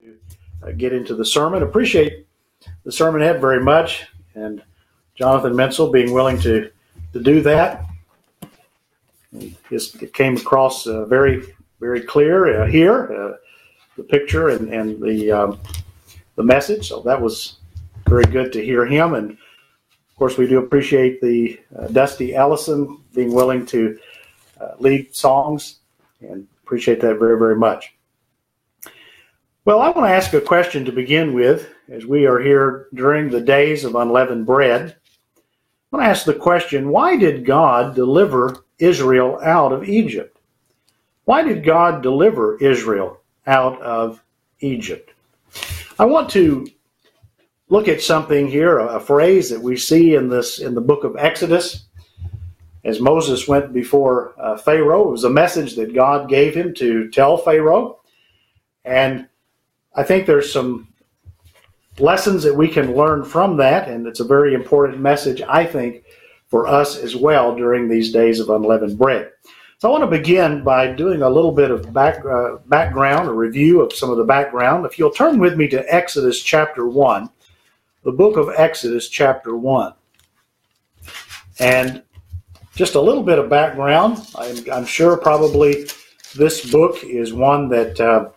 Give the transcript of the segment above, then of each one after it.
Get into the sermon. Appreciate the sermonette very much, and Jonathan Menzel being willing to do that. It came across very, very clear here, the picture and the message. So that was very good to hear him. And of course, we do appreciate the Dusty Ellison being willing to lead songs, and appreciate that very, very much. Well, I want to ask a question to begin with, as we are here during the days of unleavened bread. I want to ask the question, why did God deliver Israel out of Egypt? Why did God deliver Israel out of Egypt? I want to look at something here, a phrase that we see in the book of Exodus. As Moses went before Pharaoh, it was a message that God gave him to tell Pharaoh. And I think there's some lessons that we can learn from that, and it's a very important message, I think, for us as well during these days of unleavened bread. So I want to begin by doing a little bit of background, a review of some of the background. If you'll turn with me to Exodus chapter 1, the book of Exodus chapter 1. And just a little bit of background. I'm sure probably this book is one that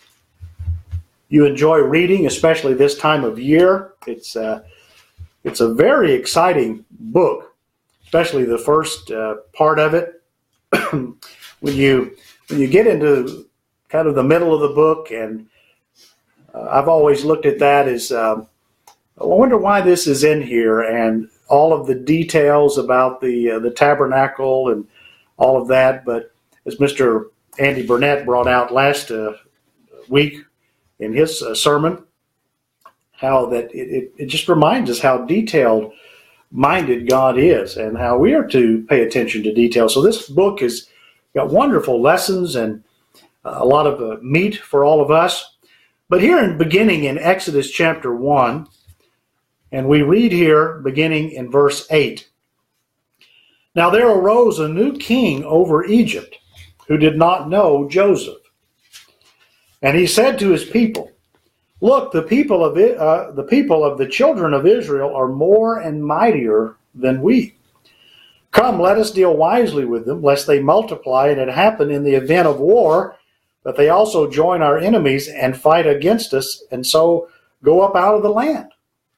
you enjoy reading, especially this time of year. It's a very exciting book, especially the first part of it. when you get into kind of the middle of the book, and I've always looked at that as I wonder why this is in here, and all of the details about the tabernacle and all of that. But as Mr. Andy Burnett brought out last week in his sermon, how that it just reminds us how detailed minded God is and how we are to pay attention to detail. So this book has got wonderful lessons and a lot of meat for all of us. But here beginning in Exodus chapter 1, and we read here beginning in verse 8. Now there arose a new king over Egypt who did not know Joseph. And he said to his people, look, the people of the children of Israel are more and mightier than we. Come, let us deal wisely with them, lest they multiply, and it happen in the event of war, that they also join our enemies and fight against us, and so go up out of the land.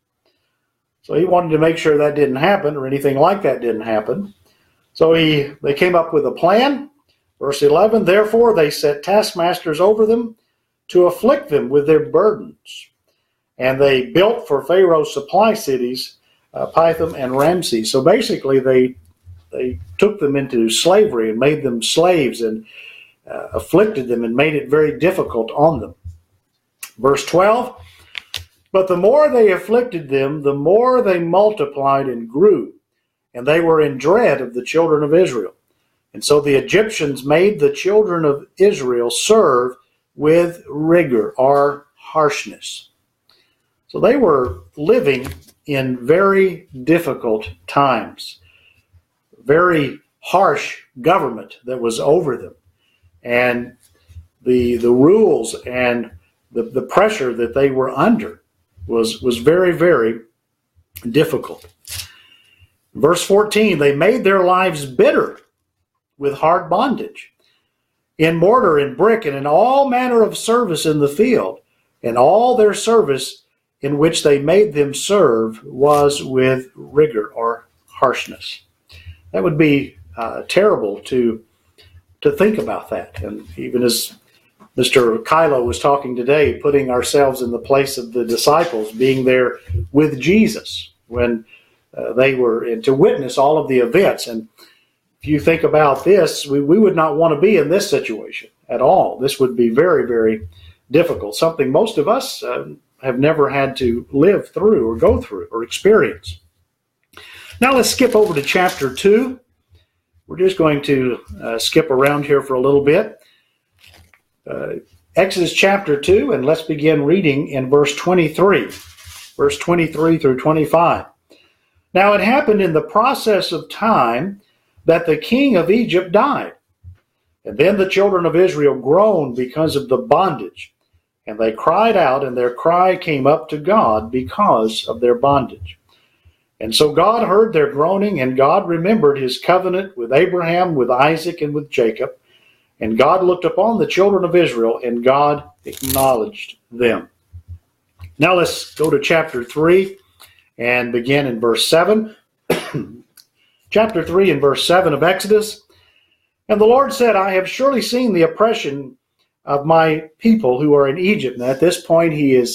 So he wanted to make sure that didn't happen, or anything like that didn't happen. So they came up with a plan. Verse 11, therefore they set taskmasters over them, to afflict them with their burdens. And they built for Pharaoh's supply cities, Pithom and Ramses. So basically they took them into slavery and made them slaves and afflicted them and made it very difficult on them. Verse 12, but the more they afflicted them, the more they multiplied and grew, and they were in dread of the children of Israel. And so the Egyptians made the children of Israel serve with rigor or harshness. So they were living in very difficult times, very harsh government that was over them, and the rules and the pressure that they were under was very, very difficult. Verse 14, they made their lives bitter with hard bondage, in mortar and brick, and in all manner of service in the field, and all their service in which they made them serve was with rigor or harshness. That would be terrible to think about that. And even as Mr. Kylo was talking today, putting ourselves in the place of the disciples, being there with Jesus when they were to witness all of the events. And if you think about this, we would not want to be in this situation at all. This would be very, very difficult, something most of us have never had to live through or go through or experience. Now let's skip over to chapter 2. We're just going to skip around here for a little bit. Exodus chapter 2, and let's begin reading in verse 23. Verse 23 through 25. Now it happened in the process of time that the king of Egypt died. And then the children of Israel groaned because of the bondage, And they cried out, and their cry came up to God because of their bondage. And so God heard their groaning, and God remembered his covenant with Abraham, with Isaac, and with Jacob. And God looked upon the children of Israel, and God acknowledged them. Now let's go to chapter 3 and begin in verse 7. Chapter 3 and verse 7 of Exodus. And the Lord said, I have surely seen the oppression of my people who are in Egypt. And at this point, he has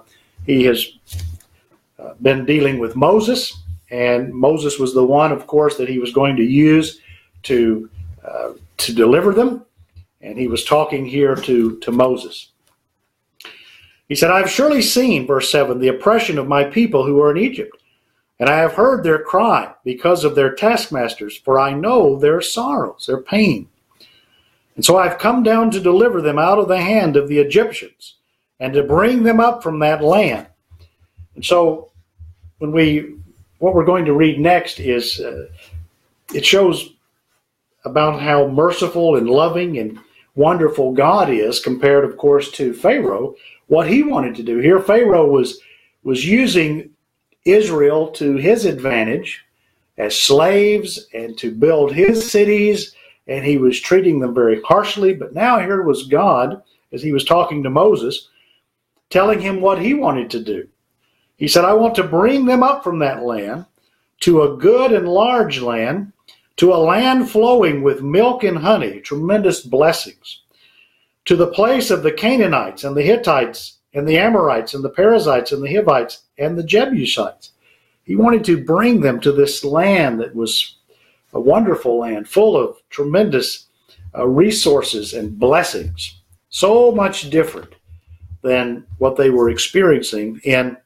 been dealing with Moses, and Moses was the one, of course, that he was going to use to deliver them. And he was talking here to Moses. He said, I have surely seen, verse 7, the oppression of my people who are in Egypt, and I have heard their cry because of their taskmasters, for I know their sorrows, their pain. And so I have come down to deliver them out of the hand of the Egyptians, and to bring them up from that land. And so what we're going to read next is, it shows about how merciful and loving and wonderful God is compared, of course, to Pharaoh, what he wanted to do. Here Pharaoh was using Israel to his advantage as slaves and to build his cities, and he was treating them very harshly. But now here was God, as he was talking to Moses, telling him what he wanted to do. He said, I want to bring them up from that land to a good and large land, to a land flowing with milk and honey, tremendous blessings, to the place of the Canaanites and the Hittites and the Amorites and the Perizzites and the Hivites and the Jebusites. He wanted to bring them to this land that was a wonderful land, full of tremendous resources and blessings, so much different than what they were experiencing in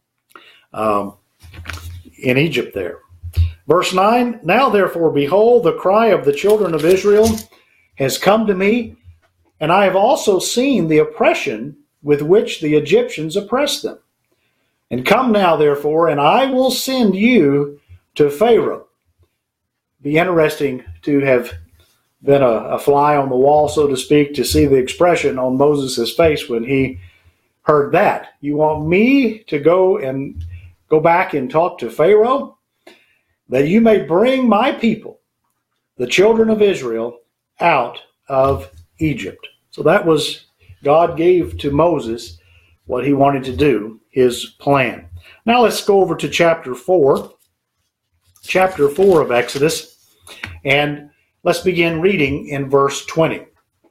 Egypt there. Verse 9, now therefore, behold, the cry of the children of Israel has come to me, and I have also seen the oppression with which the Egyptians oppressed them. And come now, therefore, and I will send you to Pharaoh. Be interesting to have been a fly on the wall, so to speak, to see the expression on Moses' face when he heard that. You want me to go back and talk to Pharaoh? That you may bring my people, the children of Israel, out of Egypt. So that was, God gave to Moses what he wanted to do, his plan. Now let's go over to chapter 4 of Exodus, and let's begin reading in verse 20.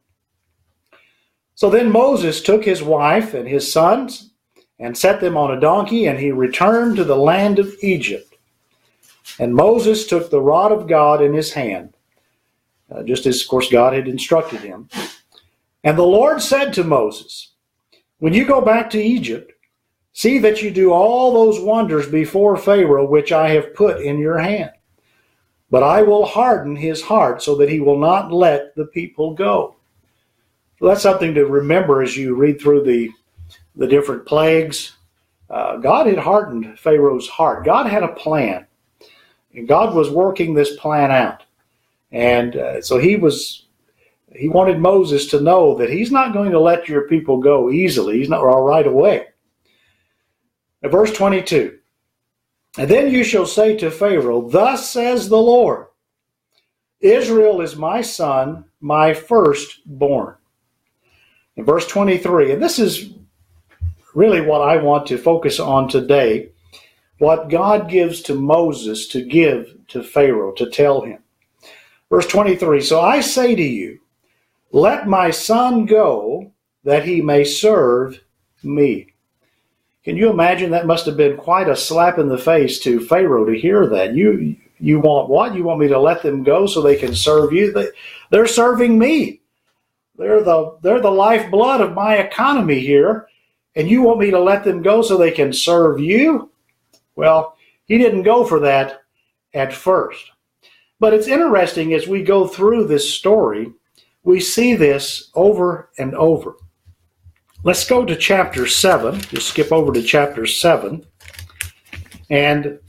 So then Moses took his wife and his sons and set them on a donkey, and he returned to the land of Egypt. And Moses took the rod of God in his hand, just as, of course, God had instructed him. And the Lord said to Moses, when you go back to Egypt, see that you do all those wonders before Pharaoh which I have put in your hand. But I will harden his heart so that he will not let the people go. So that's something to remember as you read through the different plagues. God had hardened Pharaoh's heart. God had a plan. And God was working this plan out. And so he wanted Moses to know that he's not going to let your people go easily. He's not right away. Now, verse 22. And then you shall say to Pharaoh, thus says the Lord, Israel is my son, my firstborn. In verse 23, and this is really what I want to focus on today, what God gives to Moses to give to Pharaoh, to tell him. Verse 23, so I say to you, let my son go that he may serve me. Can you imagine? That must have been quite a slap in the face to Pharaoh to hear that. You want what? You want me to let them go so they can serve you? They're serving me. They're the lifeblood of my economy here, and you want me to let them go so they can serve you? Well, he didn't go for that at first. But it's interesting as we go through this story, we see this over and over. Let's go to chapter 7. Just skip over to chapter 7. And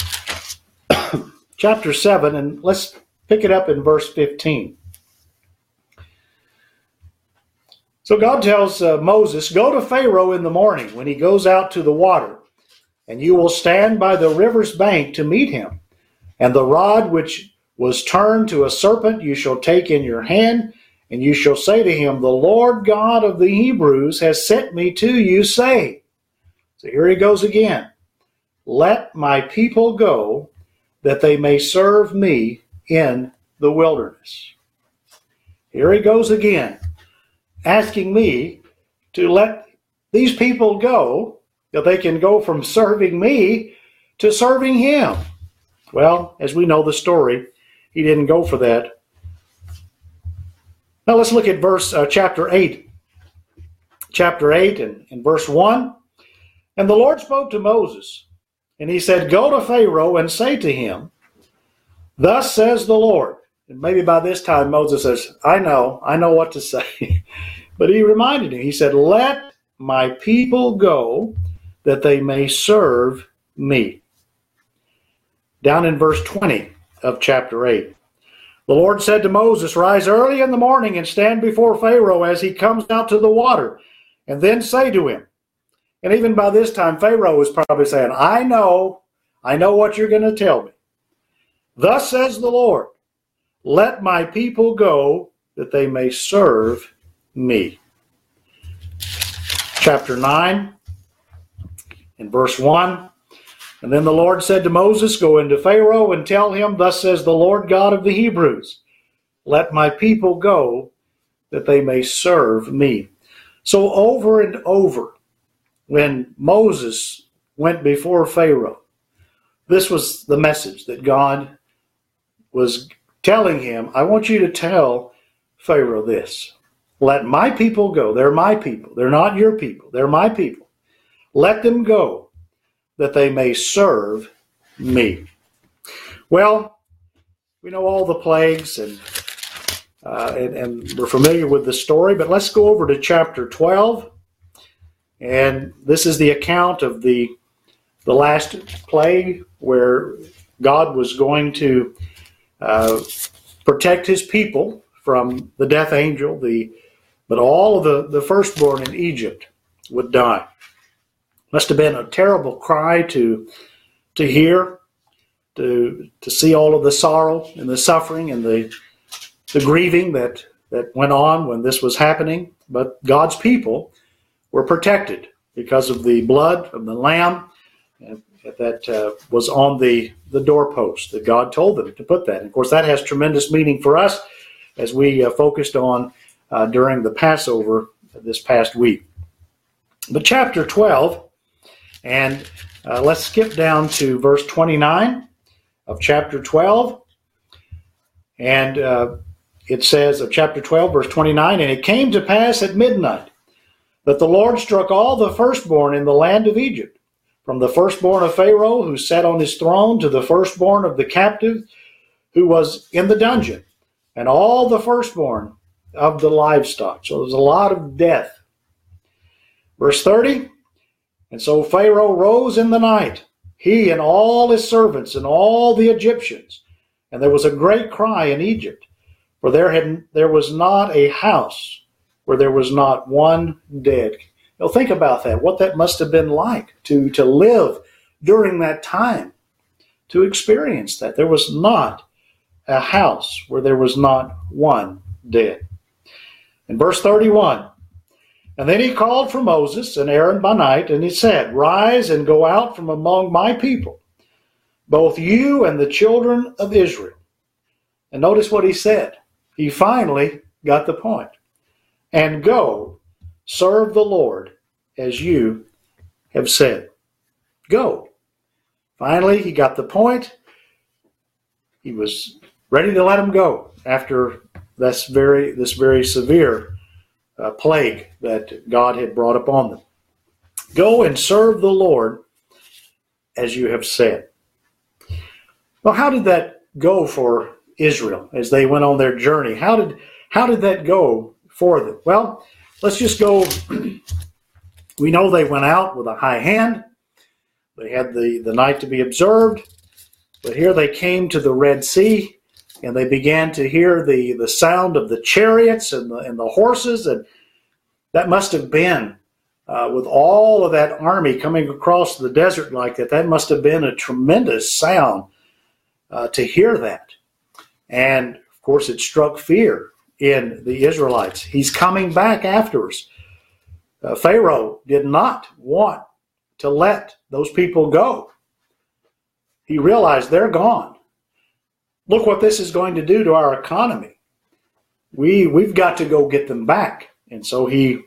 chapter 7, and let's pick it up in verse 15. It So God tells Moses, go to Pharaoh in the morning when he goes out to the water, and you will stand by the river's bank to meet him. And the rod which was turned to a serpent you shall take in your hand, and you shall say to him, the Lord God of the Hebrews has sent me to you, saying. So here he goes again. Let my people go, that they may serve me in the wilderness. Here he goes again, asking me to let these people go, that they can go from serving me to serving him. Well, as we know the story, he didn't go for that. Now let's look at chapter 8. Chapter 8 and verse 1. And the Lord spoke to Moses, and he said, go to Pharaoh and say to him, thus says the Lord. And maybe by this time Moses says, I know what to say. But he reminded him, he said, let my people go, that they may serve me. Down in verse 20 of chapter 8. The Lord said to Moses, rise early in the morning and stand before Pharaoh as he comes out to the water, and then say to him. And even by this time, Pharaoh was probably saying, I know what you're going to tell me. Thus says the Lord, let my people go, that they may serve me. Chapter 9 and verse 1. And then the Lord said to Moses, go into Pharaoh and tell him, thus says the Lord God of the Hebrews, let my people go, that they may serve me. So over and over, when Moses went before Pharaoh, this was the message that God was telling him. I want you to tell Pharaoh this. Let my people go. They're my people. They're not your people. They're my people. Let them go, that they may serve me. Well, we know all the plagues and we're familiar with the story, but let's go over to chapter 12. And this is the account of the last plague, where God was going to protect his people from the death angel, but all of the firstborn in Egypt would die. Must have been a terrible cry to hear, to see all of the sorrow and the suffering and the grieving that went on when this was happening. But God's people were protected because of the blood of the Lamb that was on the doorpost that God told them to put that. And of course, that has tremendous meaning for us as we focused on during the Passover this past week. But chapter 12, and let's skip down to verse 29 of chapter 12. And it says of chapter 12, verse 29, and it came to pass at midnight that the Lord struck all the firstborn in the land of Egypt, from the firstborn of Pharaoh who sat on his throne to the firstborn of the captive who was in the dungeon, and all the firstborn of the livestock. So there's a lot of death. Verse 30, and so Pharaoh rose in the night, he and all his servants and all the Egyptians, and there was a great cry in Egypt, for there was not a house where there was not one dead. Now think about that, what that must have been like to live during that time, to experience that. There was not a house where there was not one dead. In verse 31, and then he called for Moses and Aaron by night, and he said, rise and go out from among my people, both you and the children of Israel. And notice what he said. He finally got the point. And go, serve the Lord as you have said. Go. Finally, he got the point. He was ready to let him go after this very severe plague that God had brought upon them. Go and serve the Lord as you have said. Well, how did that go for Israel as they went on their journey? How did that go for them? Well, let's just go. We know they went out with a high hand. They had the night to be observed. But here they came to the Red Sea, and they began to hear the sound of the chariots and the horses, and That must have been, with all of that army coming across the desert like that, that must have been a tremendous sound to hear that. And, of course, it struck fear in the Israelites. He's coming back after us. Pharaoh did not want to let those people go. He realized they're gone. Look what this is going to do to our economy. We've got to go get them back. And so he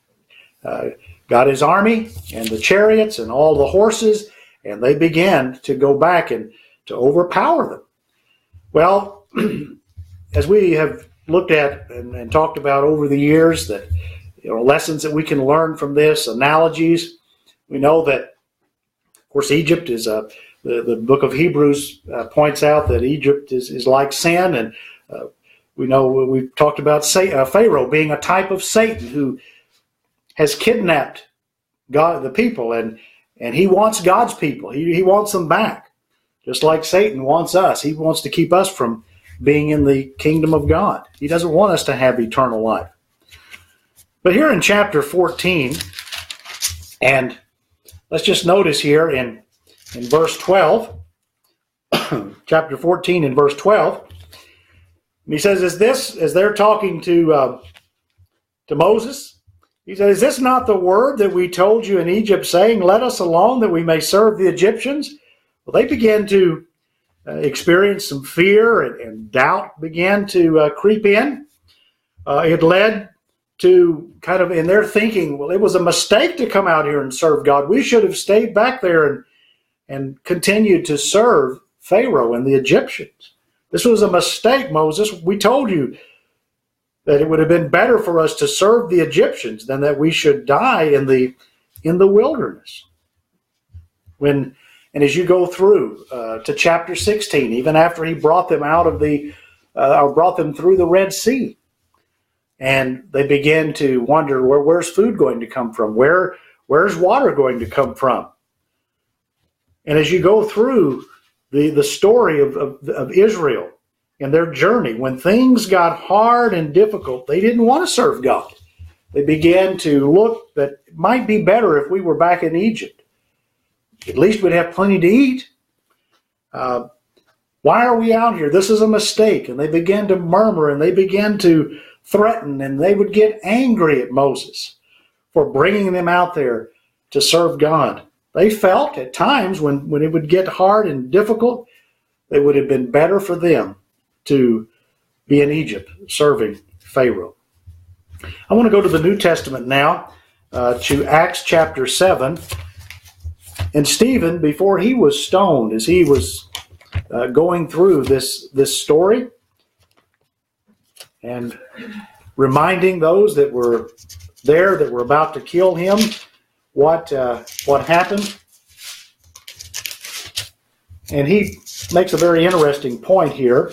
got his army and the chariots and all the horses, and they began to go back and to overpower them. Well, as we have looked at and talked about over the years, that lessons that we can learn from this, analogies, we know that, of course, Egypt is the book of Hebrews points out that Egypt is like sin, and we know we've talked about Pharaoh being a type of Satan who has kidnapped God, the people, and he wants God's people. He wants them back, just like Satan wants us. He wants to keep us from being in the kingdom of God. He doesn't want us to have eternal life. But here in chapter 14, and let's just notice here in verse 12, chapter 14 in verse 12, he says, as they're talking to Moses, he said, "Is this not the word that we told you in Egypt, saying, 'Let us alone that we may serve the Egyptians'?" Well, they began to experience some fear, and doubt began to creep in. It led to kind of in their thinking, well, it was a mistake to come out here and serve God. We should have stayed back there and continued to serve Pharaoh and the Egyptians. This was a mistake, Moses. We told you that it would have been better for us to serve the Egyptians than that we should die in the wilderness. And as you go through to chapter 16, even after he brought them out of brought them through the Red Sea, and they began to wonder, where's food going to come from? Where's water going to come from? And as you go through the story of Israel and their journey, when things got hard and difficult, they didn't want to serve God. They began to look that it might be better if we were back in Egypt. At least we'd have plenty to eat. Why are we out here? This is a mistake. And they began to murmur, and they began to threaten, and they would get angry at Moses for bringing them out there to serve God. They felt at times when it would get hard and difficult, it would have been better for them to be in Egypt serving Pharaoh. I want to go to the New Testament now, to Acts chapter 7. And Stephen, before he was stoned, as he was going through this story and reminding those that were there, that were about to kill him, what happened. And he makes a very interesting point here.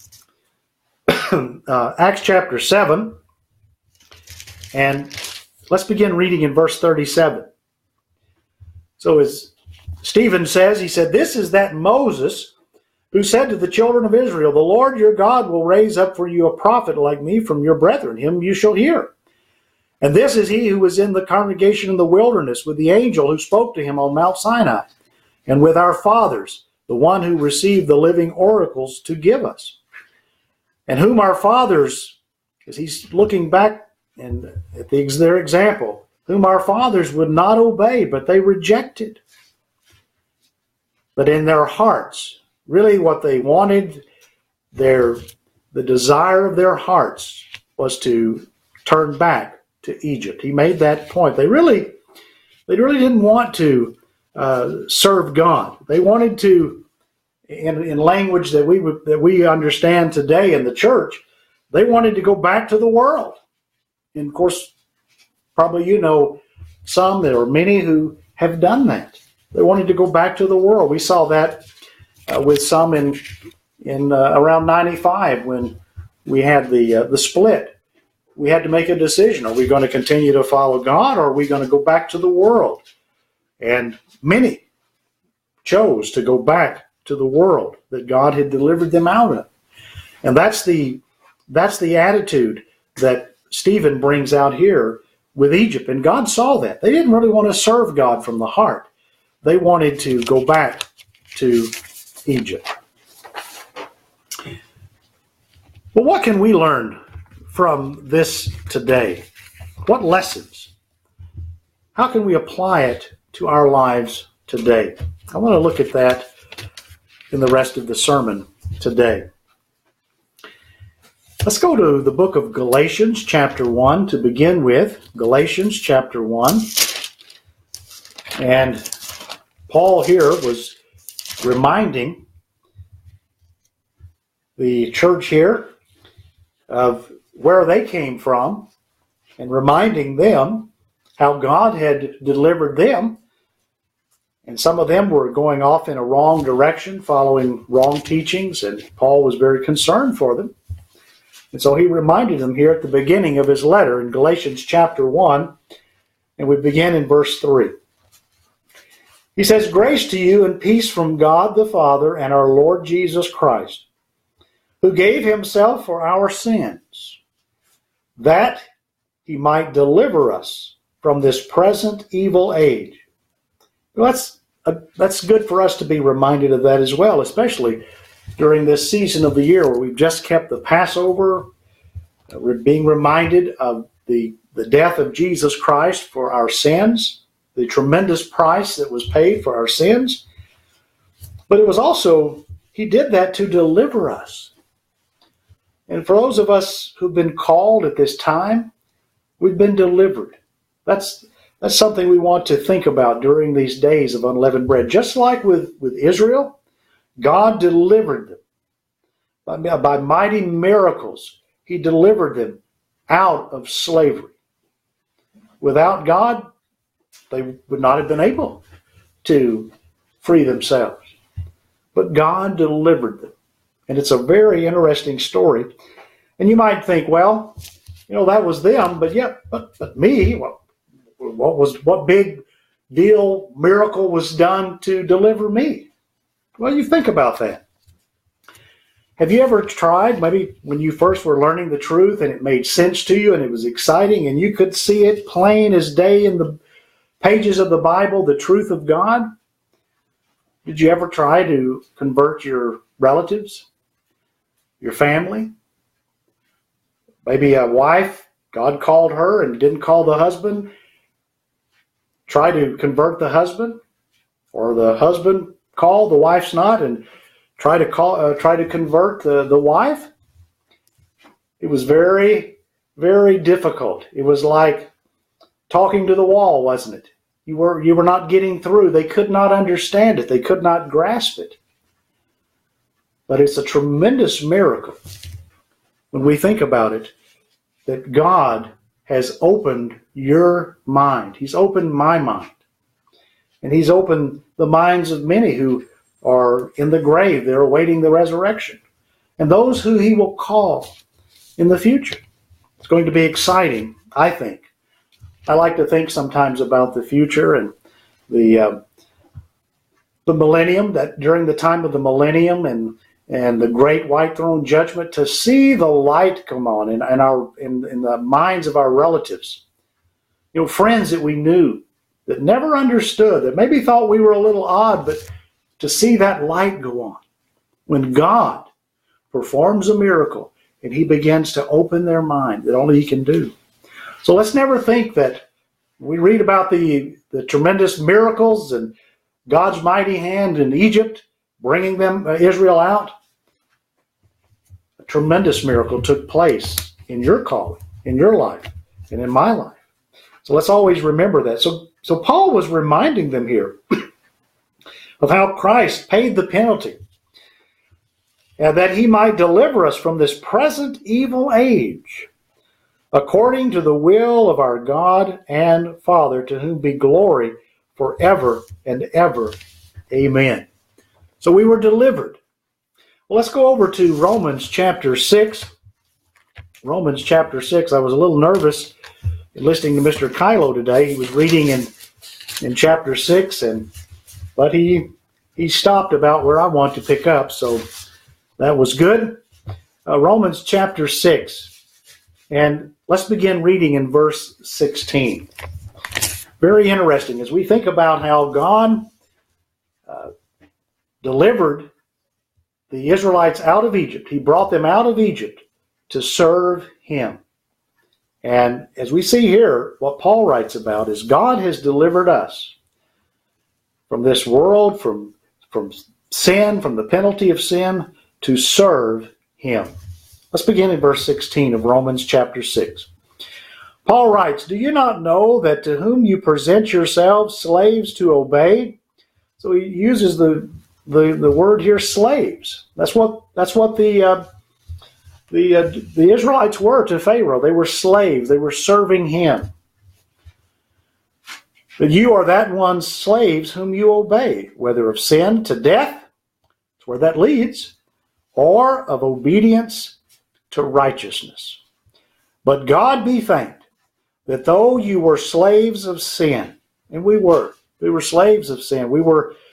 Acts chapter 7, and let's begin reading in verse 37. So as Stephen says, he said, "This is that Moses who said to the children of Israel, 'The Lord your God will raise up for you a prophet like me from your brethren. Him you shall hear. And this is he who was in the congregation in the wilderness with the angel who spoke to him on Mount Sinai, and with our fathers, the one who received the living oracles to give us. And whom our fathers,'" because he's looking back and at their example, "whom our fathers would not obey, but they rejected. But in their hearts," really what they wanted, the desire of their hearts was to turn back to Egypt. He made that point. They really didn't want to serve God. They wanted to, in language that we understand today in the church, they wanted to go back to the world. And of course, probably some, there are many who have done that. They wanted to go back to the world. We saw that with some in around 95 when we had the split. We had to make a decision. Are we going to continue to follow God, or are we going to go back to the world? And many chose to go back to the world that God had delivered them out of. And that's the attitude that Stephen brings out here with Egypt. And God saw that. They didn't really want to serve God from the heart. They wanted to go back to Egypt. Well, what can we learn from this today? What lessons? How can we apply it to our lives today? I want to look at that in the rest of the sermon today. Let's go to the book of Galatians chapter 1 to begin with. Galatians chapter 1. And Paul here was reminding the church here of where they came from and reminding them how God had delivered them. And some of them were going off in a wrong direction, following wrong teachings, and Paul was very concerned for them. And so he reminded them here at the beginning of his letter in Galatians chapter 1, and we begin in verse 3. He says, "Grace to you and peace from God the Father and our Lord Jesus Christ, who gave himself for our sins, that he might deliver us from this present evil age." Well, that's good for us to be reminded of that as well, especially during this season of the year where we've just kept the Passover. We're being reminded of the death of Jesus Christ for our sins, the tremendous price that was paid for our sins. But it was also, he did that to deliver us. And for those of us who've been called at this time, we've been delivered. That's something we want to think about during these days of unleavened bread. Just like with Israel, God delivered them. By mighty miracles, he delivered them out of slavery. Without God, they would not have been able to free themselves. But God delivered them. And it's a very interesting story. And you might think, well, that was them, but me, what big deal miracle was done to deliver me? Well, you think about that. Have you ever tried, maybe when you first were learning the truth and it made sense to you and it was exciting and you could see it plain as day in the pages of the Bible, the truth of God? Did you ever try to convert your relatives, your family? Maybe a wife, God called her and didn't call the husband. Try to convert the husband, or the husband called, the wife's not, and try to convert the wife. It was very, very difficult. It was like talking to the wall, wasn't it? You were not getting through. They could not understand it. They could not grasp it. But it's a tremendous miracle when we think about it, that God has opened your mind. He's opened my mind. And he's opened the minds of many who are in the grave. They're awaiting the resurrection. And those who he will call in the future. It's going to be exciting, I think. I like to think sometimes about the future and the millennium, that during the time of the millennium and the great white throne judgment, to see the light come on in the minds of our relatives. Friends that we knew that never understood, that maybe thought we were a little odd, but to see that light go on. When God performs a miracle and he begins to open their mind, that only he can do. So let's never think that we read about the tremendous miracles and God's mighty hand in Egypt, bringing Israel out. A tremendous miracle took place in your calling, in your life, and in my life. So let's always remember that. So Paul was reminding them here of how Christ paid the penalty, and that he might deliver us from this present evil age, according to the will of our God and Father, to whom be glory forever and ever. Amen. So we were delivered. Well, let's go over to Romans chapter 6. Romans chapter 6. I was a little nervous listening to Mr. Kylo today. He was reading in chapter 6, but he stopped about where I want to pick up, so that was good. Romans chapter 6. And let's begin reading in verse 16. Very interesting as we think about how God delivered the Israelites out of Egypt. He brought them out of Egypt to serve Him. And as we see here, what Paul writes about is God has delivered us from this world, from sin, from the penalty of sin, to serve Him. Let's begin in verse 16 of Romans chapter 6. Paul writes, "Do you not know that to whom you present yourselves slaves to obey?" So he uses the word here, slaves. That's what the Israelites were to Pharaoh. They were slaves. They were serving him. But you are that one's slaves whom you obey, whether of sin to death, that's where that leads, or of obedience to righteousness. But God be thanked that though you were slaves of sin, and we were slaves of sin. We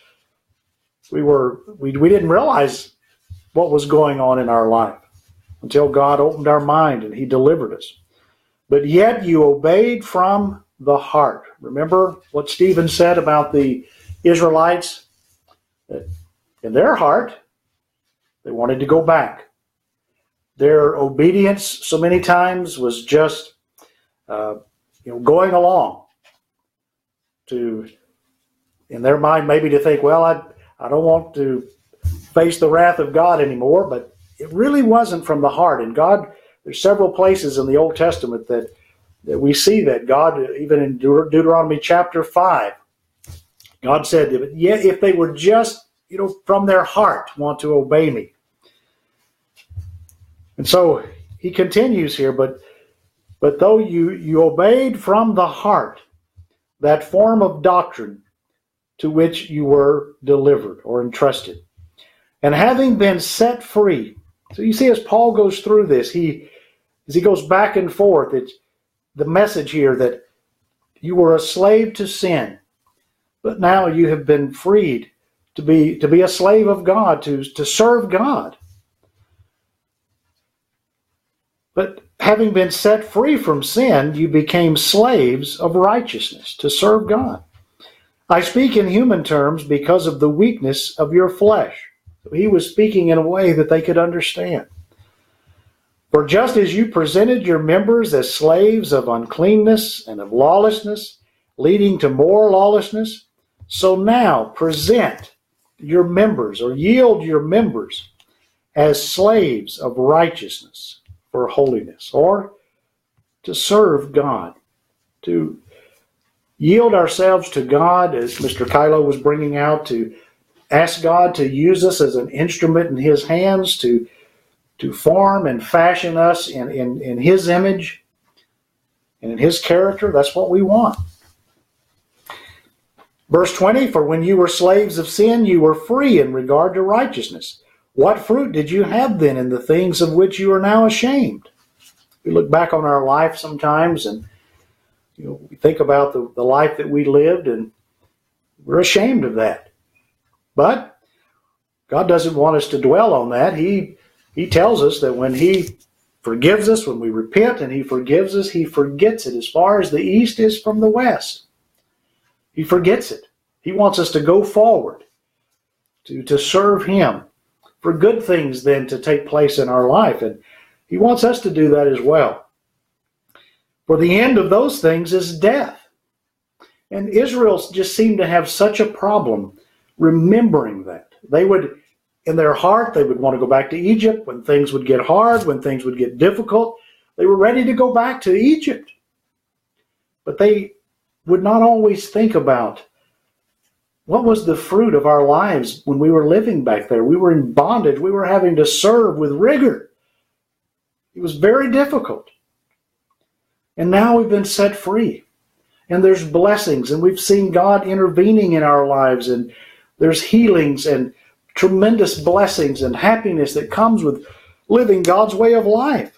didn't realize what was going on in our life until God opened our mind and He delivered us. But yet you obeyed from the heart. Remember what Stephen said about the Israelites? That in their heart, they wanted to go back. Their obedience so many times was just going along to, in their mind, maybe to think, well, I don't want to face the wrath of God anymore, but it really wasn't from the heart. And God, there's several places in the Old Testament that we see that God, even in Deuteronomy chapter 5, God said, if they would just, from their heart want to obey me. And so he continues here, but though you obeyed from the heart that form of doctrine to which you were delivered or entrusted, and having been set free. So you see, as Paul goes through this, as he goes back and forth, it's the message here that you were a slave to sin, but now you have been freed to be a slave of God, to serve God. But having been set free from sin, you became slaves of righteousness to serve God. I speak in human terms because of the weakness of your flesh. So he was speaking in a way that they could understand. For just as you presented your members as slaves of uncleanness and of lawlessness, leading to more lawlessness, so now present your members, or yield your members, as slaves of righteousness for holiness, or to serve God, to yield ourselves to God, as Mr. Kylo was bringing out, to ask God to use us as an instrument in His hands, to form and fashion us in His image and in His character. That's what we want. Verse 20, for when you were slaves of sin, you were free in regard to righteousness. What fruit did you have then in the things of which you are now ashamed? We look back on our life sometimes and we think about the life that we lived, and we're ashamed of that. But God doesn't want us to dwell on that. He tells us that when He forgives us, when we repent and He forgives us, He forgets it as far as the east is from the west. He forgets it. He wants us to go forward, to serve Him, for good things then to take place in our life. And He wants us to do that as well. For the end of those things is death. And Israel just seemed to have such a problem remembering that. They would, in their heart, they would want to go back to Egypt when things would get hard, when things would get difficult. They were ready to go back to Egypt. But they would not always think about what was the fruit of our lives when we were living back there. We were in bondage. We were having to serve with rigor. It was very difficult. And now we've been set free. And there's blessings. And we've seen God intervening in our lives. And there's healings and tremendous blessings and happiness that comes with living God's way of life.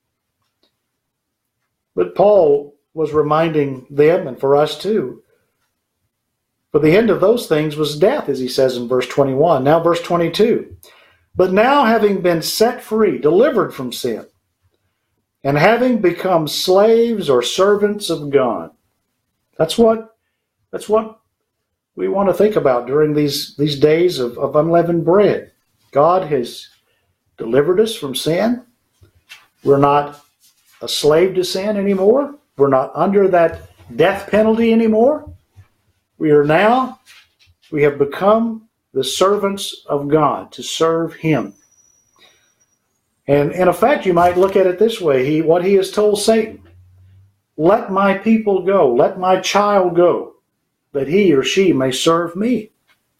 But Paul was reminding them, and for us too, for the end of those things was death, as he says in verse 21. Now verse 22. But now having been set free, delivered from sin, and having become slaves or servants of God. That's what we want to think about during these days of unleavened bread. God has delivered us from sin. We're not a slave to sin anymore. We're not under that death penalty anymore. We have become the servants of God to serve Him. And in effect, you might look at it this way. What He has told Satan, let my people go, let my child go, that he or she may serve me.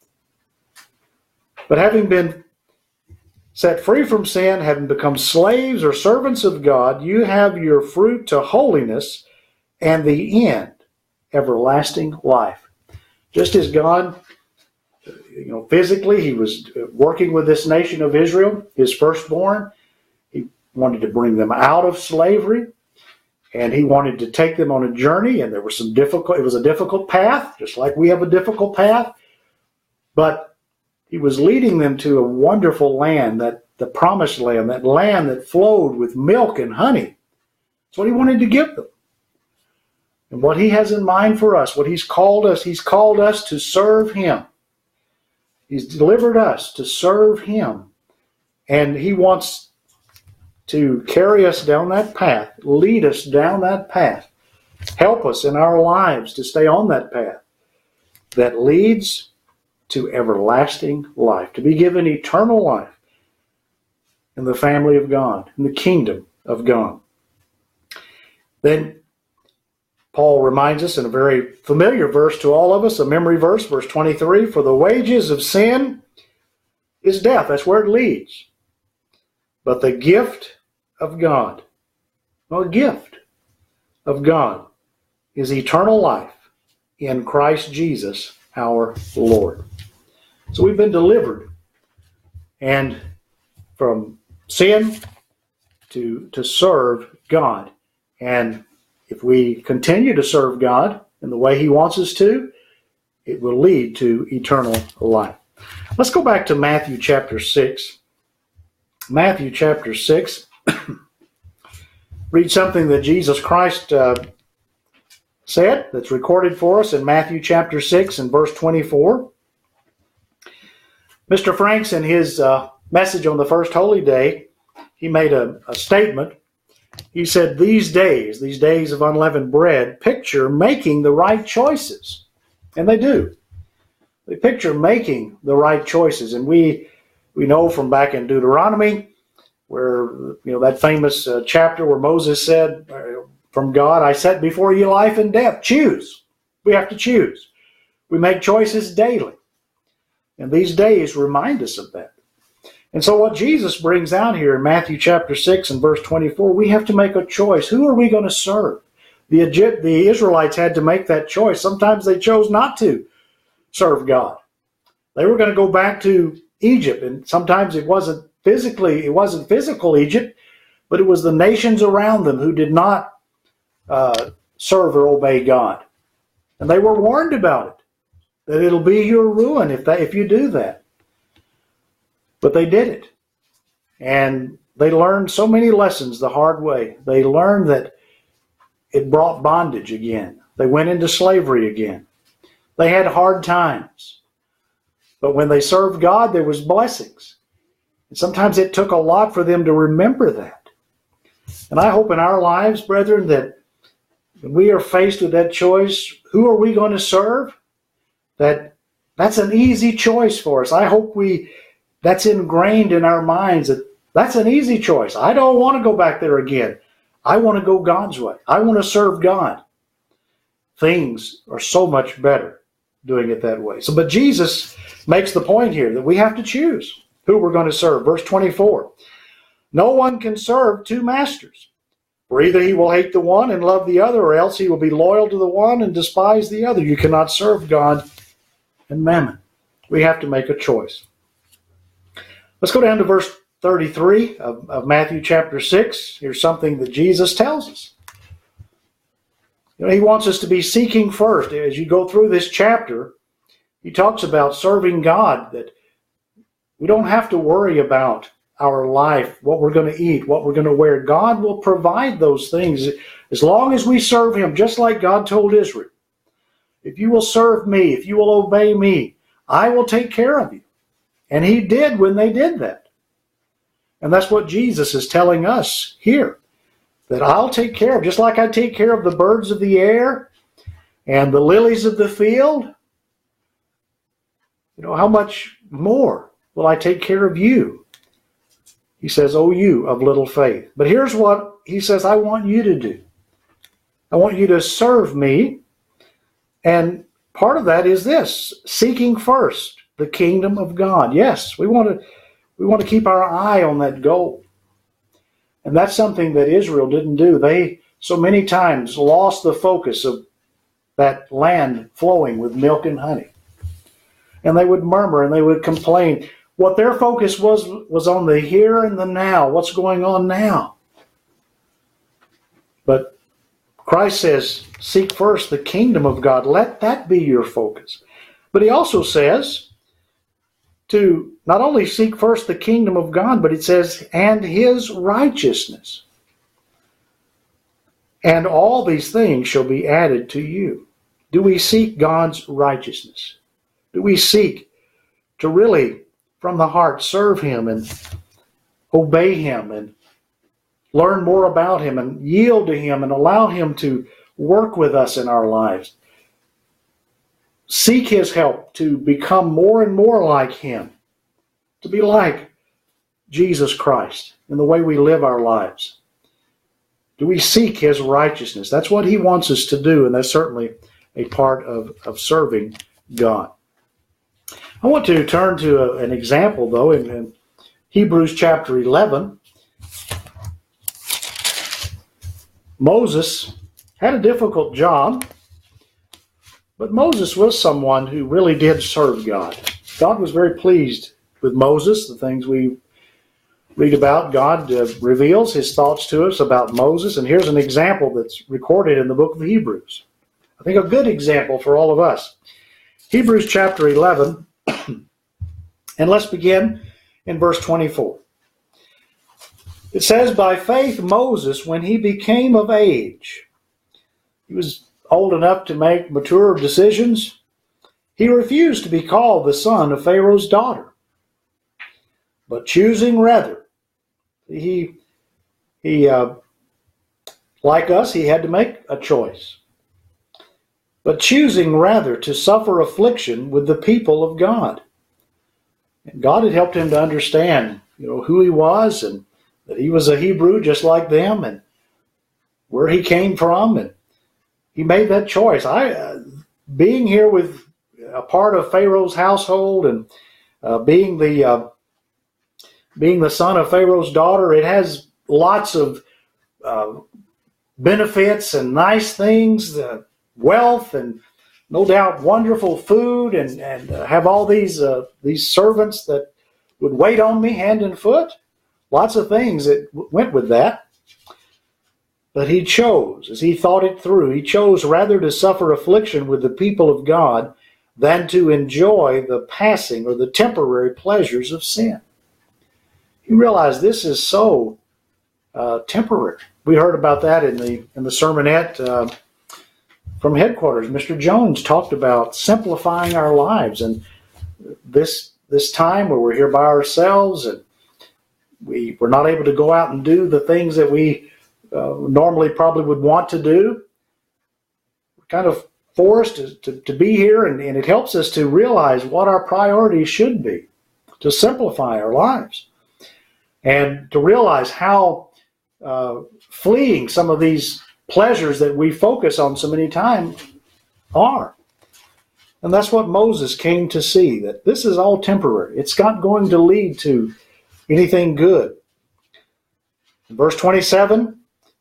But having been set free from sin, having become slaves or servants of God, you have your fruit to holiness and the end, everlasting life. Just as God, physically, He was working with this nation of Israel, His firstborn. He wanted to bring them out of slavery, and He wanted to take them on a journey, and it was a difficult path, just like we have a difficult path. But He was leading them to a wonderful land, the promised land, that land that flowed with milk and honey. That's what He wanted to give them. And what He has in mind for us, what He's called us to serve Him. He's delivered us to serve Him. And He wants to carry us down that path, lead us down that path, help us in our lives to stay on that path that leads to everlasting life, to be given eternal life in the family of God, in the kingdom of God. Then Paul reminds us in a very familiar verse to all of us, a memory verse, verse 23, for the wages of sin is death. That's where it leads. But the gift of God, the gift of God is eternal life in Christ Jesus our Lord. So we've been delivered and from sin to serve God. And if we continue to serve God in the way He wants us to, it will lead to eternal life. Let's go back to Matthew chapter 6. Matthew chapter 6. Read something that Jesus Christ said that's recorded for us in Matthew chapter 6 and verse 24. Mr. Franks, in his message on the first holy day, he made a statement. He said, these days of unleavened bread, picture making the right choices. And they do. They picture making the right choices. And we know from back in Deuteronomy, where that famous chapter where Moses said from God, I set before you life and death. Choose. We have to choose. We make choices daily. And these days remind us of that. And so what Jesus brings out here in Matthew chapter 6 and verse 24, we have to make a choice. Who are we going to serve? The Israelites had to make that choice. Sometimes they chose not to serve God. They were going to go back to Egypt, and sometimes it wasn't physical Egypt, but it was the nations around them who did not serve or obey God. And they were warned about it, that it'll be your ruin if you do that. But they did it. And they learned so many lessons the hard way. They learned that it brought bondage again. They went into slavery again. They had hard times. But when they served God, there was blessings. And sometimes it took a lot for them to remember that. And I hope in our lives, brethren, that when we are faced with that choice, who are we going to serve? That's an easy choice for us. I hope that's ingrained in our minds that's an easy choice. I don't want to go back there again. I want to go God's way. I want to serve God. Things are so much better doing it that way. But Jesus makes the point here that we have to choose who we're going to serve. Verse 24, no one can serve two masters. For either he will hate the one and love the other, or else he will be loyal to the one and despise the other. You cannot serve God and mammon. We have to make a choice. Let's go down to verse 33 of Matthew chapter 6. Here's something that Jesus tells us. He wants us to be seeking first. As you go through this chapter, he talks about serving God, that we don't have to worry about our life, what we're going to eat, what we're going to wear. God will provide those things as long as we serve Him, just like God told Israel. If you will serve me, if you will obey me, I will take care of you. And He did when they did that. And that's what Jesus is telling us here, that I'll take care of, just like I take care of the birds of the air and the lilies of the field. How much more will I take care of you? He says, "O you of little faith." But here's what He says I want you to do. I want you to serve me. And part of that is this, seeking first the kingdom of God. Yes, we want to keep our eye on that goal. And that's something that Israel didn't do. They so many times lost the focus of that land flowing with milk and honey. And they would murmur and they would complain. What their focus was on the here and the now, what's going on now. But Christ says, seek first the kingdom of God. Let that be your focus. But He also says to not only seek first the kingdom of God, but it says, and His righteousness. And all these things shall be added to you. Do we seek God's righteousness? Do we seek to really, from the heart, serve Him and obey Him and learn more about Him and yield to Him and allow Him to work with us in our lives? Seek His help to become more and more like Him, to be like Jesus Christ in the way we live our lives. Do we seek His righteousness? That's what He wants us to do, and that's certainly a part of serving God. I want to turn to an example, though, in Hebrews chapter 11. Moses had a difficult job, but Moses was someone who really did serve God. God was very pleased with Moses, the things we read about. God reveals His thoughts to us about Moses, and here's an example that's recorded in the book of Hebrews. I think a good example for all of us. Hebrews chapter 11, and let's begin in verse 24. It says, by faith Moses, when he became of age, he was old enough to make mature decisions, he refused to be called the son of Pharaoh's daughter, but choosing rather, he like us, he had to make a choice, but choosing rather to suffer affliction with the people of God. And God had helped him to understand, who he was, and that he was a Hebrew just like them, and where he came from, and he made that choice. Being here with a part of Pharaoh's household and being the son of Pharaoh's daughter, it has lots of benefits and nice things, wealth, and no doubt wonderful food, and have all these servants that would wait on me hand and foot. Lots of things that went with that. But he chose, as he thought it through, he chose rather to suffer affliction with the people of God than to enjoy the passing or the temporary pleasures of sin. He realized this is so temporary. We heard about that in the sermonette from headquarters. Mr. Jones talked about simplifying our lives, and this time where we're here by ourselves and we're not able to go out and do the things that we normally probably would want to do. We're kind of forced to be here, and it helps us to realize what our priorities should be, to simplify our lives, and to realize how fleeting some of these pleasures that we focus on so many times are. And that's what Moses came to see, that this is all temporary. It's not going to lead to anything good. In verse 27,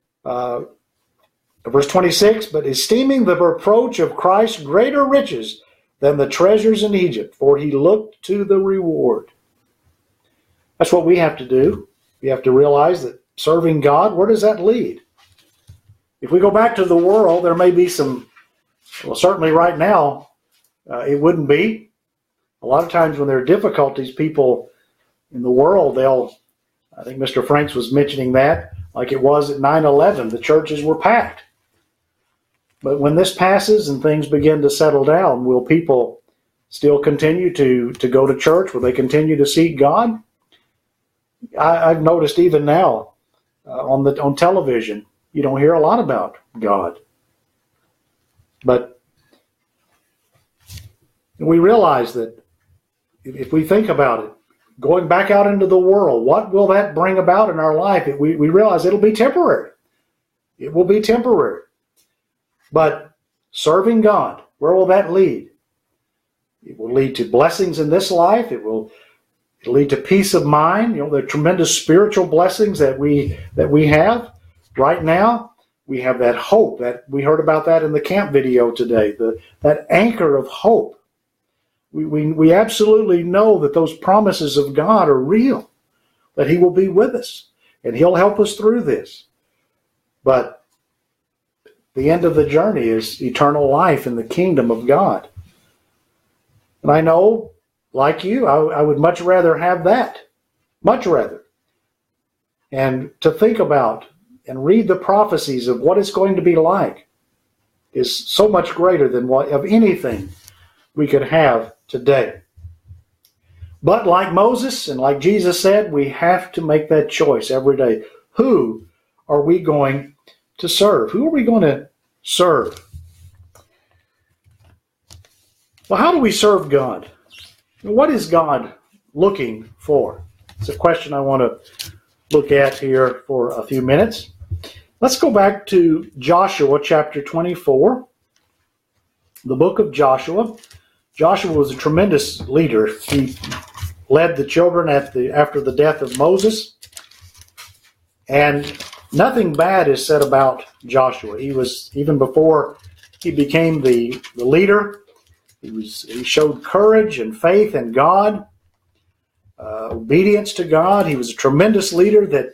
verse 26, but esteeming the reproach of Christ greater riches than the treasures in Egypt, for he looked to the reward. That's what we have to do. We have to realize that serving God, where does that lead? If we go back to the world, there may be some, well, certainly right now, it wouldn't be. A lot of times when there are difficulties, people in the world, they'll I think Mr. Franks was mentioning that, like it was at 9/11, the churches were packed. But when this passes and things begin to settle down, will people still continue to go to church? Will they continue to seek God? I've noticed even now on television, you don't hear a lot about God. But we realize that if we think about it, going back out into the world, what will that bring about in our life? We realize it'll be temporary. It will be temporary. But serving God, where will that lead? It will lead to blessings in this life. It'll lead to peace of mind. The tremendous spiritual blessings that we have right now. We have that hope that we heard about that in the camp video today. That anchor of hope. We absolutely know that those promises of God are real, that He will be with us and He'll help us through this. But the end of the journey is eternal life in the kingdom of God. And I know, like you, I would much rather have that. Much rather. And to think about and read the prophecies of what it's going to be like is so much greater than of anything we could have today. But like Moses and like Jesus said, we have to make that choice every day. Who are we going to serve? Who are we going to serve? Well, how do we serve God? What is God looking for? It's a question I want to look at here for a few minutes. Let's go back to Joshua chapter 24, the book of Joshua. Joshua was a tremendous leader. He led the children after the death of Moses. And nothing bad is said about Joshua. He was, even before he became the leader, he showed courage and faith in God, obedience to God. He was a tremendous leader that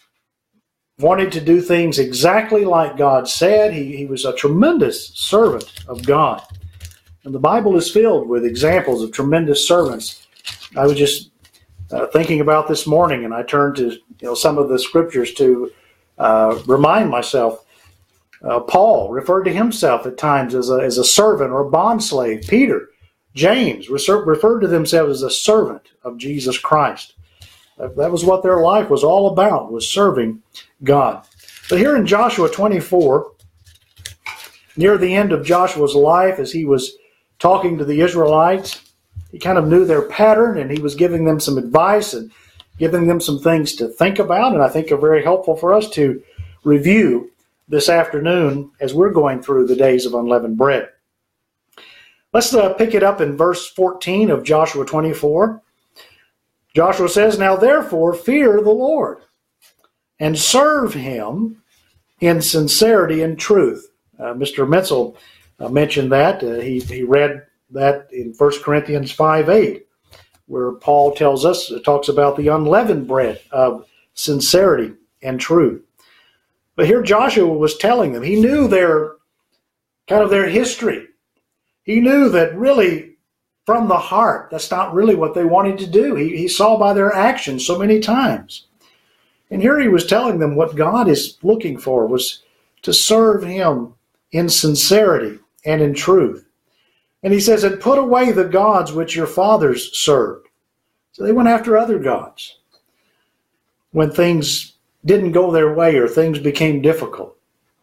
wanted to do things exactly like God said. He was a tremendous servant of God. And the Bible is filled with examples of tremendous servants. I was just thinking about this morning, and I turned to some of the scriptures to remind myself. Paul referred to himself at times as a servant or a bondslave. Peter, James referred to themselves as a servant of Jesus Christ. That was what their life was all about, was serving God. But here in Joshua 24, near the end of Joshua's life, as he was talking to the Israelites, he kind of knew their pattern, and he was giving them some advice and giving them some things to think about, and I think are very helpful for us to review this afternoon as we're going through the days of unleavened bread. Let's pick it up in verse 14 of Joshua 24. Joshua says, "Now therefore fear the Lord, and serve Him in sincerity and truth." Mr. Menzel mentioned that. He read that in 1 Corinthians 5:8, where Paul talks about the unleavened bread of sincerity and truth. But here Joshua was telling them, he knew their history. He knew that really from the heart, that's not really what they wanted to do. He saw by their actions so many times. And here he was telling them what God is looking for was to serve Him in sincerity and in truth. And he says, "And put away the gods which your fathers served." So they went after other gods when things didn't go their way or things became difficult.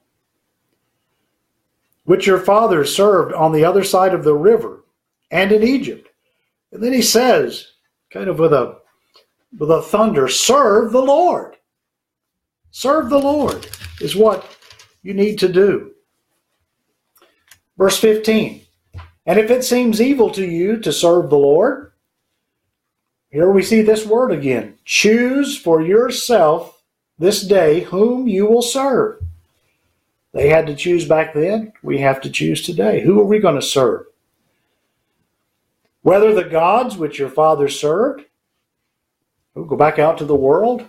"Which your fathers served on the other side of the river and in Egypt." And then he says, kind of with a thunder, serve the Lord. Serve the Lord is what you need to do. Verse 15, "And if it seems evil to you to serve the Lord," here we see this word again, "choose for yourself this day whom you will serve." They had to choose back then. We have to choose today. Who are we going to serve? "Whether the gods which your fathers served," we'll go back out to the world,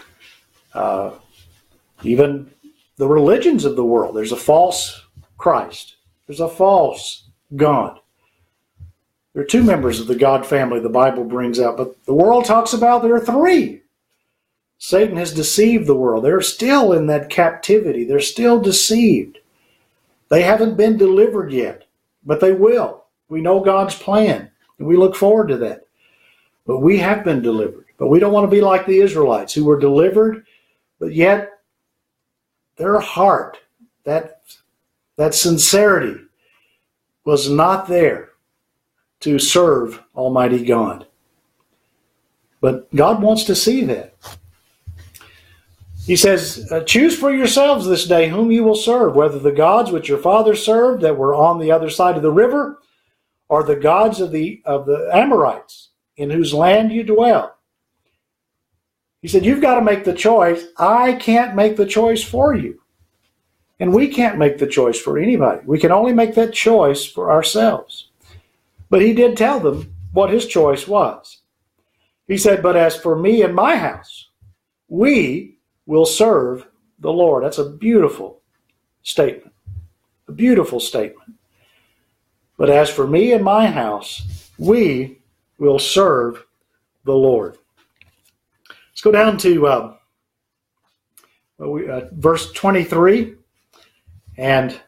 even the religions of the world. There's a false Christ. There's a false God. There are two members of the God family the Bible brings out, but the world talks about there are three. Satan has deceived the world. They're still in that captivity. They're still deceived. They haven't been delivered yet, but they will. We know God's plan, and we look forward to that. But we have been delivered. But we don't want to be like the Israelites who were delivered, but yet their heart, that sincerity, was not there to serve Almighty God. But God wants to see that. He says, choose for yourselves this day whom you will serve, whether the gods which your fathers served that were on the other side of the river, or the gods of the Amorites, in whose land you dwell. He said, you've got to make the choice. I can't make the choice for you. And we can't make the choice for anybody. We can only make that choice for ourselves. But he did tell them what his choice was. He said, but as for me and my house, we will serve the Lord. That's a beautiful statement. A beautiful statement. But as for me and my house, we will serve the Lord. Let's go down to verse 23 and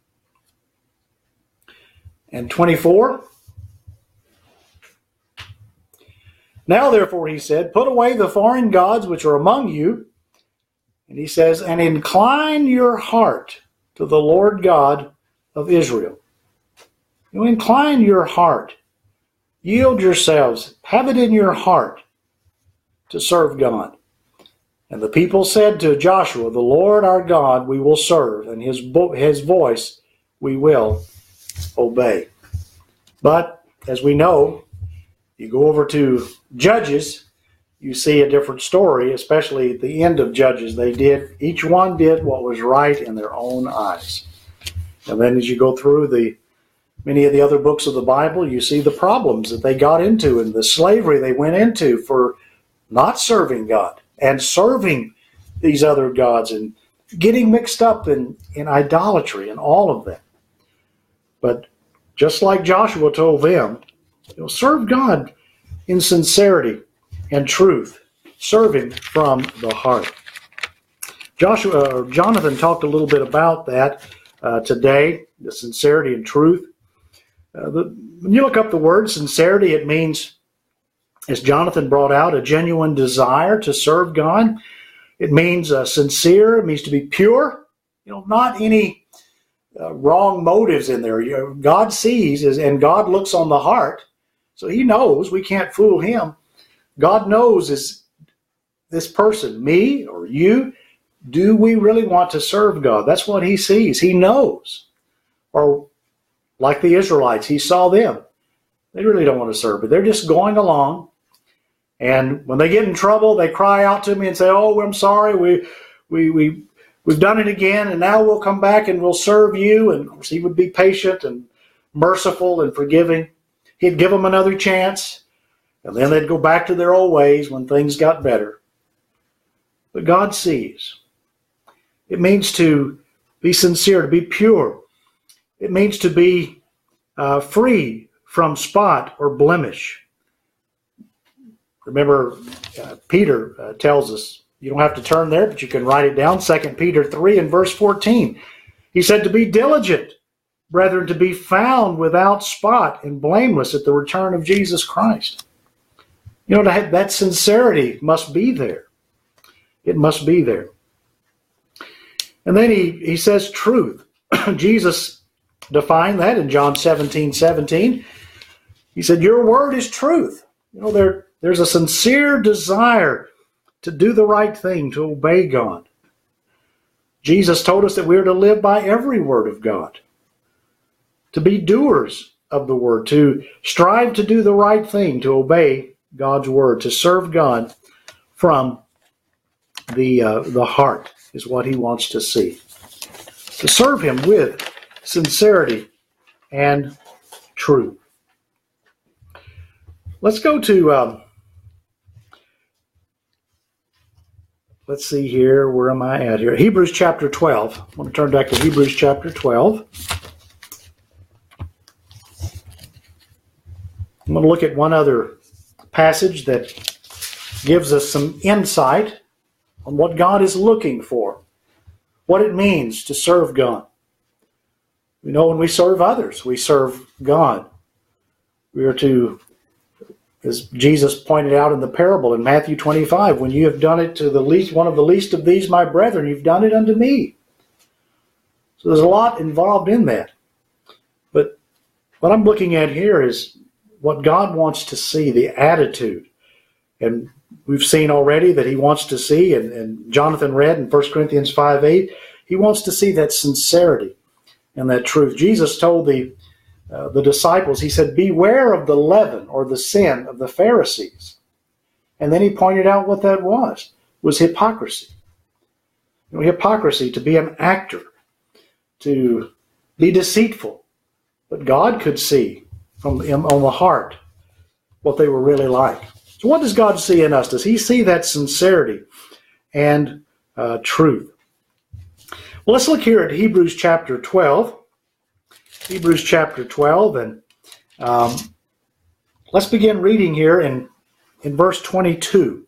24. Now, therefore, he said, put away the foreign gods which are among you. And he says, and incline your heart to the Lord God of Israel. You incline your heart. Yield yourselves. Have it in your heart to serve God. And the people said to Joshua, the Lord our God we will serve, and his voice we will obey. But, as we know, you go over to Judges, you see a different story, especially at the end of Judges. Each one did what was right in their own eyes. And then as you go through many of the other books of the Bible, you see the problems that they got into and the slavery they went into for not serving God and serving these other gods and getting mixed up in idolatry and all of that. But just like Joshua told them, serve God in sincerity and truth. Serve him from the heart. Jonathan talked a little bit about that today, the sincerity and truth. When you look up the word sincerity, it means, as Jonathan brought out, a genuine desire to serve God. It means sincere. It means to be pure. Not any wrong motives in there. God sees and God looks on the heart, so he knows. We can't fool him. God knows, is this person, me or you, do we really want to serve God? That's what he sees. He knows. Or like the Israelites, he saw them. They really don't want to serve, but they're just going along. And when they get in trouble, they cry out to me and say, oh, I'm sorry, we've done it again, and now we'll come back and we'll serve you. And of course, he would be patient and merciful and forgiving. He'd give them another chance, and then they'd go back to their old ways when things got better. But God sees. It means to be sincere, to be pure. It means to be free from spot or blemish. Remember, Peter tells us, you don't have to turn there, but you can write it down, 2 Peter 3 and verse 14. He said to be diligent, brethren, to be found without spot and blameless at the return of Jesus Christ. That sincerity must be there. It must be there. And then he says truth. Jesus defined that in John 17:17. He said, your word is truth. There's a sincere desire to do the right thing, to obey God. Jesus told us that we are to live by every word of God, to be doers of the word, to strive to do the right thing, to obey God's word, to serve God from the heart is what he wants to see. To serve him with sincerity and truth. Let's go to, let's see here, where am I at here? Hebrews chapter 12. I want to turn back to Hebrews chapter 12. I'm going to look at one other passage that gives us some insight on what God is looking for, what it means to serve God. We know when we serve others, we serve God. We are to, as Jesus pointed out in the parable in Matthew 25, when you have done it to the least, one of the least of these, my brethren, you've done it unto me. So there's a lot involved in that. But what I'm looking at here is what God wants to see, the attitude. And we've seen already that he wants to see, and Jonathan read in 1 Corinthians 5:8, he wants to see that sincerity and that truth. Jesus told the disciples, he said, beware of the leaven or the sin of the Pharisees. And then he pointed out what that was hypocrisy. Hypocrisy, to be an actor, to be deceitful. But God could see from on the heart what they were really like. So what does God see in us? Does he see that sincerity and truth? Well, let's look here at Hebrews chapter 12. Hebrews chapter 12, and let's begin reading here in verse 22.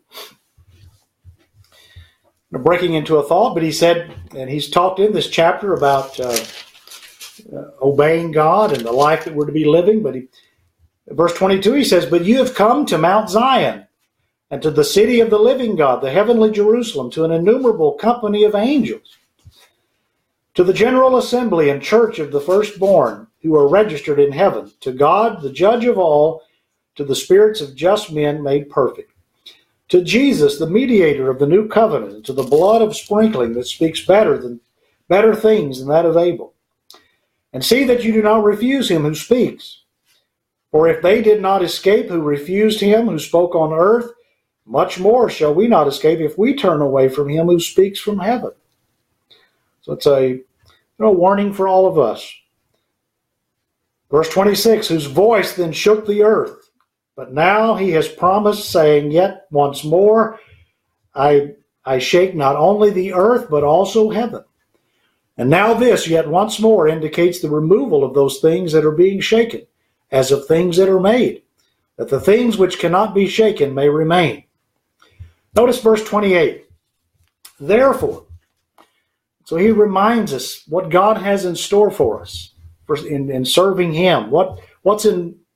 Now, breaking into a thought, but he said, and he's talked in this chapter about obeying God and the life that we're to be living, but verse 22 he says, but you have come to Mount Zion, and to the city of the living God, the heavenly Jerusalem, to an innumerable company of angels, to the general assembly and church of the firstborn who are registered in heaven, to God, the judge of all, to the spirits of just men made perfect, to Jesus, the mediator of the new covenant, and to the blood of sprinkling that speaks better things than that of Abel. And see that you do not refuse him who speaks. For if they did not escape who refused him who spoke on earth, much more shall we not escape if we turn away from him who speaks from heaven. So it's a warning for all of us. Verse 26, whose voice then shook the earth. But now he has promised, saying, yet once more I shake not only the earth, but also heaven. And now this, yet once more, indicates the removal of those things that are being shaken, as of things that are made, that the things which cannot be shaken may remain. Notice verse 28. Therefore, so he reminds us what God has in store for us in serving him, what's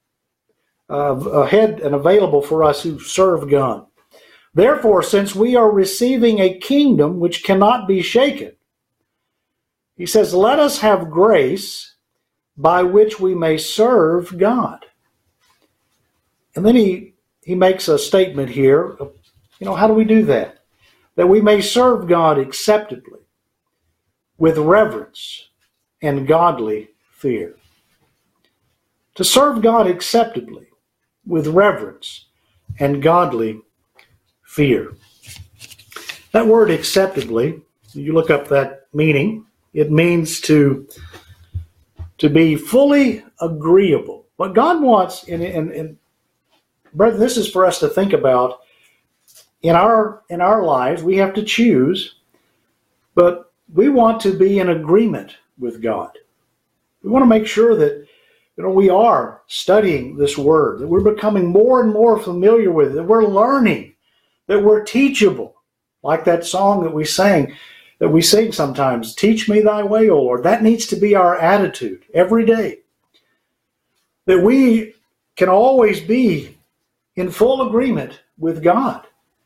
ahead and available for us who serve God. Therefore, since we are receiving a kingdom which cannot be shaken, he says, let us have grace by which we may serve God. And then he makes a statement here. How do we do that? That we may serve God acceptably, with reverence and godly fear. To serve God acceptably, with reverence and godly fear. That word acceptably, you look up that meaning, it means to be fully agreeable. What God wants, and brethren, this is for us to think about in our lives. We have to choose, but we want to be in agreement with God. We want to make sure that we are studying this word, that we're becoming more and more familiar with it, that we're learning, that we're teachable. Like that song that we sing sometimes, teach me thy way, O Lord. That needs to be our attitude every day. That we can always be in full agreement with God.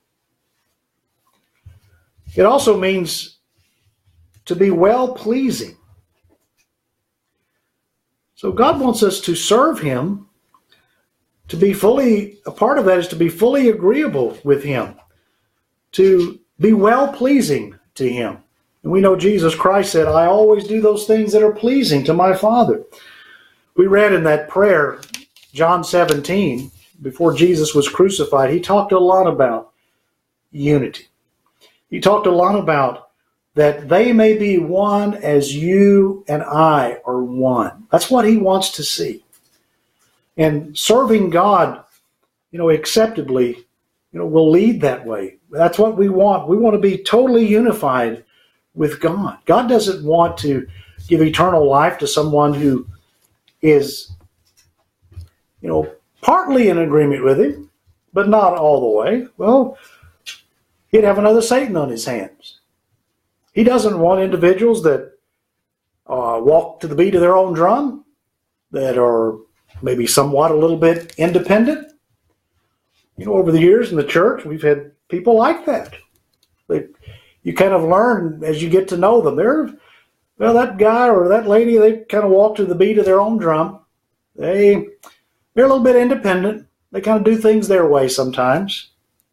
It also means to be well-pleasing. So God wants us to serve him, to be a part of that is to be fully agreeable with him, to be well-pleasing to him. And we know Jesus Christ said, I always do those things that are pleasing to my Father. We read in that prayer, John 17, before Jesus was crucified, he talked a lot about unity. He talked a lot about that they may be one as you and I are one. That's what he wants to see. And serving God, acceptably, will lead that way. That's what we want. We want to be totally unified with God. God doesn't want to give eternal life to someone who is, partly in agreement with him, but not all the way. Well, he'd have another Satan on his hands. He doesn't want individuals that walk to the beat of their own drum, that are maybe somewhat a little bit independent. You know, over the years in the church, we've had people like that. You kind of learn as you get to know them. Well, that guy or that lady, they kind of walk to the beat of their own drum. They're a little bit independent. They kind of do things their way sometimes.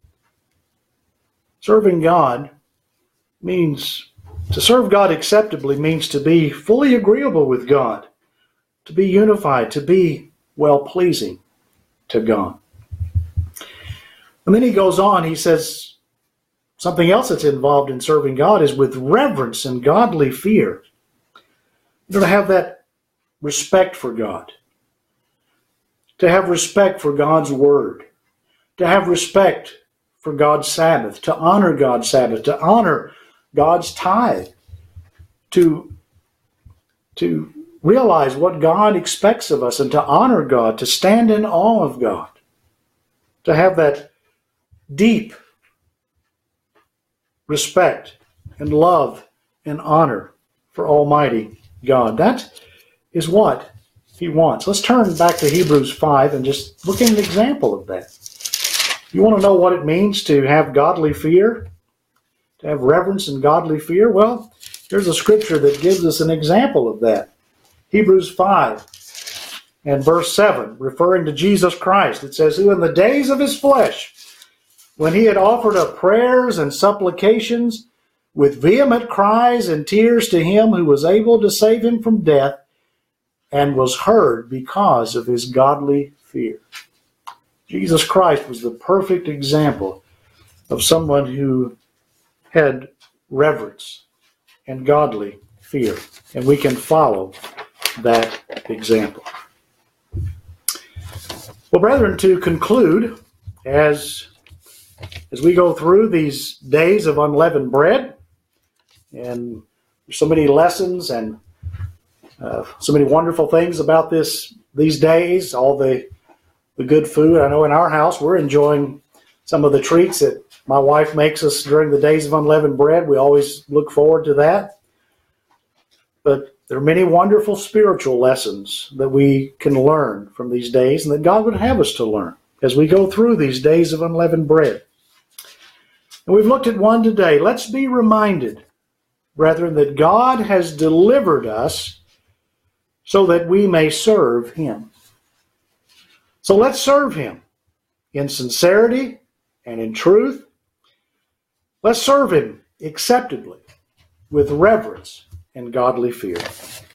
Serving God means, to serve God acceptably means to be fully agreeable with God, to be unified, to be well-pleasing to God. And then he goes on, he says, something else that's involved in serving God is with reverence and godly fear. To have that respect for God, to have respect for God's Word, to have respect for God's Sabbath, to honor God's Sabbath, to honor God's tithe, to realize what God expects of us and to honor God, to stand in awe of God, to have that deep respect and love and honor for Almighty God. That is what he wants. Let's turn back to Hebrews 5 and just look at an example of that. You want to know what it means to have godly fear, to have reverence and godly fear? Well, there's a scripture that gives us an example of that. Hebrews 5 and verse 7, referring to Jesus Christ, it says, who in the days of his flesh, when he had offered up prayers and supplications with vehement cries and tears to him who was able to save him from death, and was heard because of his godly fear. Jesus Christ was the perfect example of someone who had reverence and godly fear, and we can follow that example. Well, brethren, to conclude, as we go through these days of unleavened bread, and so many lessons and so many wonderful things about these days, all the good food. I know in our house we're enjoying some of the treats that my wife makes us during the days of unleavened bread. We always look forward to that. But there are many wonderful spiritual lessons that we can learn from these days and that God would have us to learn as we go through these days of unleavened bread. And we've looked at one today. Let's be reminded, brethren, that God has delivered us so that we may serve him. So let's serve him in sincerity and in truth. Let's serve him acceptably with reverence and godly fear.